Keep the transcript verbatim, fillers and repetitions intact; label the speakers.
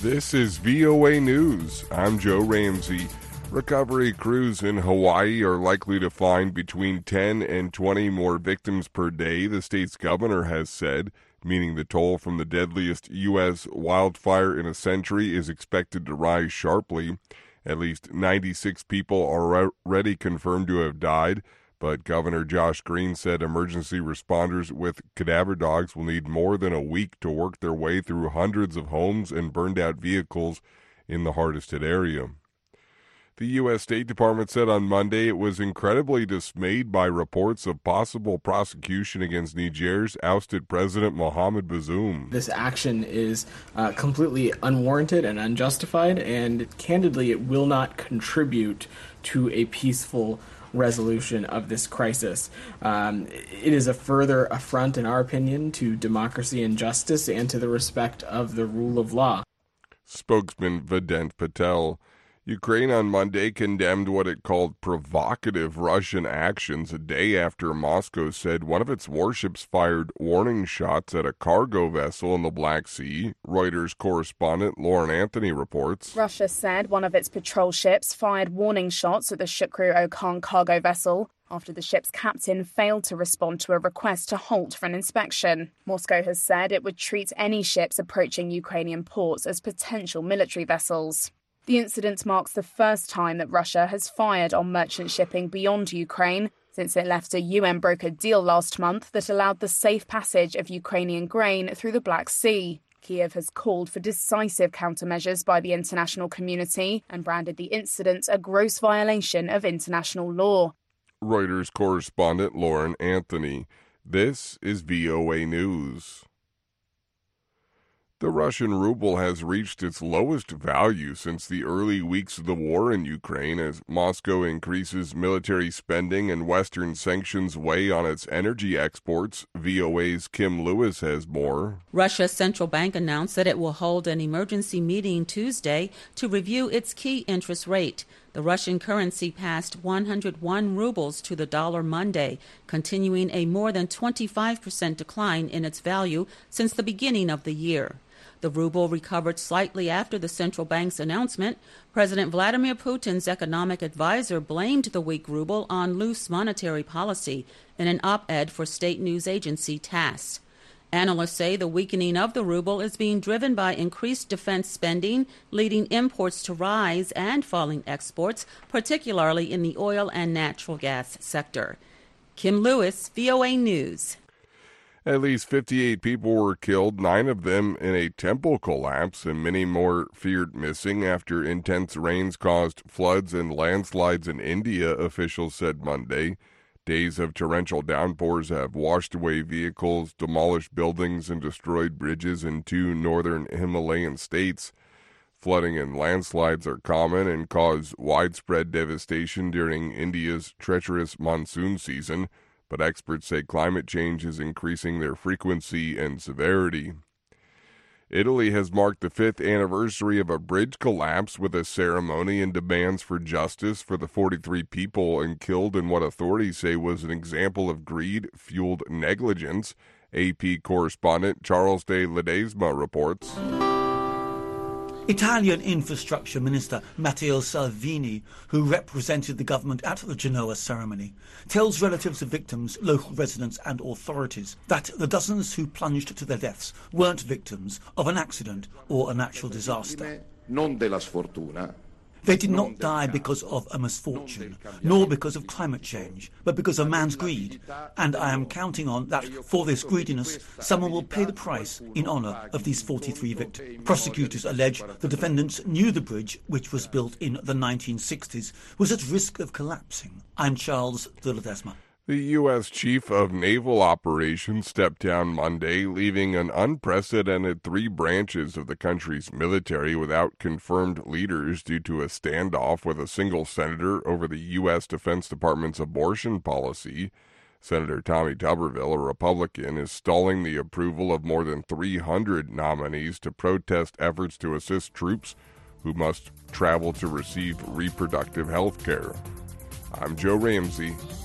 Speaker 1: This is V O A News. I'm Joe Ramsey. Recovery crews in Hawaii are likely to find between ten and twenty more victims per day, the state's governor has said, meaning the toll from the deadliest U S wildfire in a century is expected to rise sharply. At least ninety-six people are already confirmed to have died, but Governor Josh Green said emergency responders with cadaver dogs will need more than a week to work their way through hundreds of homes and burned-out vehicles in the hardest-hit area. The U S State Department said on Monday it was incredibly dismayed by reports of possible prosecution against Niger's ousted President Mohamed Bazoum.
Speaker 2: This action is uh, completely unwarranted and unjustified, and candidly, it will not contribute to a peaceful resolution of this crisis. Um, it is a further affront, in our opinion, to democracy and justice and to the respect of the rule of law.
Speaker 1: Spokesman Vedant Patel. Ukraine on Monday condemned what it called provocative Russian actions a day after Moscow said one of its warships fired warning shots at a cargo vessel in the Black Sea. Reuters correspondent Lauren Anthony reports.
Speaker 3: Russia said one of its patrol ships fired warning shots at the Shukru-Okhon cargo vessel after the ship's captain failed to respond to a request to halt for an inspection. Moscow has said it would treat any ships approaching Ukrainian ports as potential military vessels. The incident marks the first time that Russia has fired on merchant shipping beyond Ukraine since it left a U N-brokered deal last month that allowed the safe passage of Ukrainian grain through the Black Sea. Kiev has called for decisive countermeasures by the international community and branded the incident a gross violation of international law.
Speaker 1: Reuters correspondent Lauren Anthony. This is V O A News. The Russian ruble has reached its lowest value since the early weeks of the war in Ukraine as Moscow increases military spending and Western sanctions weigh on its energy exports. V O A's Kim Lewis has more.
Speaker 4: Russia's central bank announced that it will hold an emergency meeting Tuesday to review its key interest rate. The Russian currency passed one hundred one rubles to the dollar Monday, continuing a more than twenty-five percent decline in its value since the beginning of the year. The ruble recovered slightly after the central bank's announcement. President Vladimir Putin's economic advisor blamed the weak ruble on loose monetary policy in an op-ed for state news agency TASS. Analysts say the weakening of the ruble is being driven by increased defense spending, leading imports to rise and falling exports, particularly in the oil and natural gas sector. Kim Lewis, V O A News.
Speaker 1: At least fifty-eight people were killed, nine of them in a temple collapse, and many more feared missing after intense rains caused floods and landslides in India, officials said Monday. Days of torrential downpours have washed away vehicles, demolished buildings, and destroyed bridges in two northern Himalayan states. Flooding and landslides are common and cause widespread devastation during India's treacherous monsoon season, but experts say climate change is increasing their frequency and severity. Italy has marked the fifth anniversary of a bridge collapse with a ceremony and demands for justice for the forty-three people and killed in what authorities say was an example of greed-fueled negligence. A P correspondent Charles de Ledesma reports.
Speaker 5: Italian Infrastructure Minister Matteo Salvini, who represented the government at the Genoa ceremony, tells relatives of victims, local residents and authorities that the dozens who plunged to their deaths weren't victims of an accident or a natural disaster.
Speaker 6: Non della sfortuna.
Speaker 5: They did not die because of a misfortune, nor because of climate change, but because of man's greed. And I am counting on that for this greediness, someone will pay the price in honour of these forty-three victims. Prosecutors allege the defendants knew the bridge, which was built in the nineteen sixties, was at risk of collapsing. I'm Charles de Ledesma.
Speaker 1: The U S Chief of Naval Operations stepped down Monday, leaving an unprecedented three branches of the country's military without confirmed leaders due to a standoff with a single senator over the U S Defense Department's abortion policy. Senator Tommy Tuberville, a Republican, is stalling the approval of more than three hundred nominees to protest efforts to assist troops who must travel to receive reproductive health care. I'm Joe Ramsey.